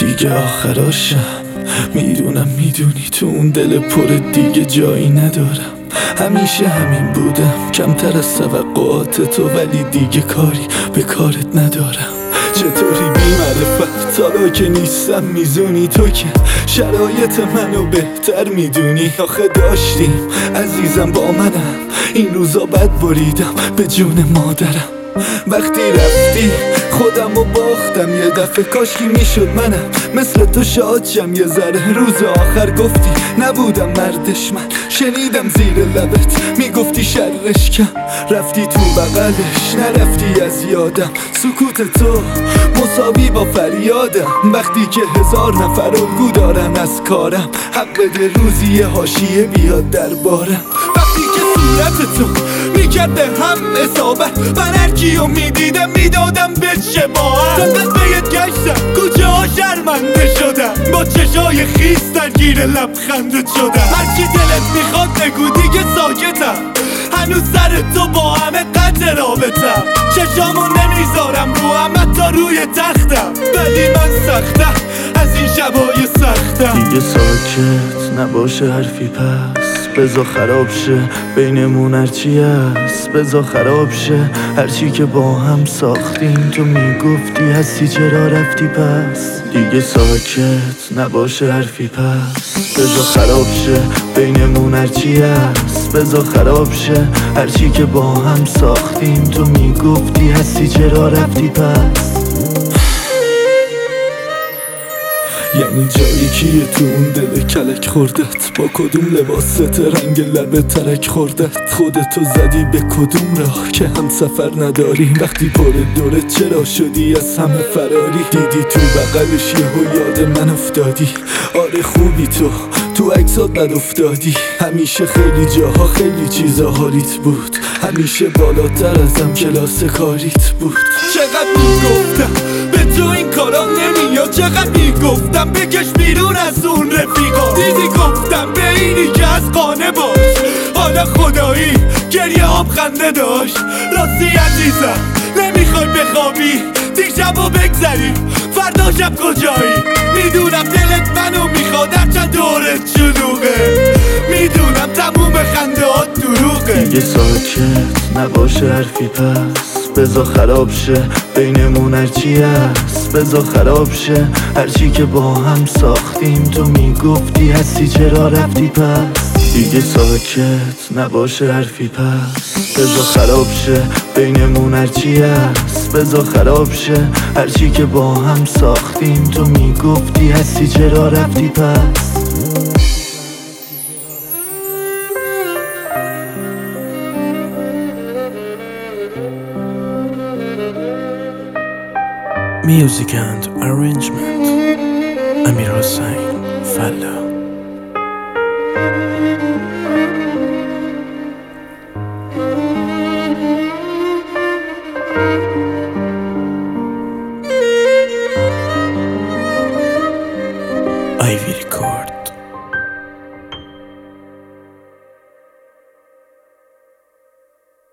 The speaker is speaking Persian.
دیگه آخراشم. میدونم میدونی تو اون دل پر دیگه جایی ندارم. همیشه همین بودم، کمتر از توقعات تو، ولی دیگه کاری به کارت ندارم. چطوری بی معرفت حالا که نیستم میزونی تو که شرایط منو بهتر میدونی. آخه داشتیم عزیزم با منم، این روزا بد بریدم به جون مادرم. وقتی رفتی خودمو باختم یه دفعه، کاشکی میشد منم مثل تو شادشم یه ذره. روز آخر گفتی نبودم مردش، من شنیدم زیر لبت میگفتی شرش کم. رفتی تو بغلش نرفتی از یادم، سکوت تو مساوی با فریادم. وقتی که 1000 نفر الگو دارن از کارم، حق بده روزی یه حاشیه بیاد دربارم. وقتی که صورت تو میکرد هم اصابت، من هرکیو میدیدم میدادم به شباهت. دقیقت بهت گشتم کجا شرمنده شدم، با چشای خیس درگیر لبخندت شدم. هرچی دلت میخواد بگو دیگه ساکتم، هنوز سر تو با همه قطع رابطم. چشامو نمیذارم رو همه تا روی تختم، ولی من سختم از این شبای سختم. دیگه ساکت نباشه حرفی پس، بذار خراب شه بینمون هرچی هست. بذار خراب شه هرچی که با هم ساختیم. تو میگفتی هستی چرا رفتی پس. دیگه ساکت نباشه حرفی پس، بذار خراب شه بینمون هرچی هست. بذار خراب شه هرچی که با هم ساختیم. تو میگفتی هستی چرا رفتی پس. یعنی جایی کیه تو اون دل کلک خوردت، با کدوم لباست رنگ لب ترک خوردت. خودتو زدی به کدوم راه که هم سفر نداریم، وقتی پر دورت چرا شدی از همه فراری. دیدی تو بغلش یهو یاد من افتادی، آره خوبی تو عکسات بد افتادی. همیشه خیلی جاها خیلی چیزا حالیت بود، همیشه بالاتر ازم کلاس کاریت بود. چقدر میگفتم به تو این کارا نمیاد، چقدر میگفتم بکش بیرون از اون رفیقا. دیدی گفتم به اینی که از خانه باش، حالا خدایی گریه آب خنده داشت. راستی عزیزم نمیخوای بخوابی دیشبو بگذریم، فردا شب کجایی؟ میدونم دلت منو میخواد هرچند دورت شلوغه، میدونم تموم خندهات دروغه. دیگه ساکت نباشه حرفی پس، بذار خراب شه بینمون هرچی هست. بذار خراب شه هرچی که با هم ساختیم. تو میگفتی هستی چرا رفتی پس. دیگه ساکت نباشه حرفی پس، بذار خراب شه بینمون هرچی هست. بذار خراب شه هرچی که با هم ساختیم. تو میگفتی هستی چرا رفتی پس. Music and arrangement Amir Hossain Falla.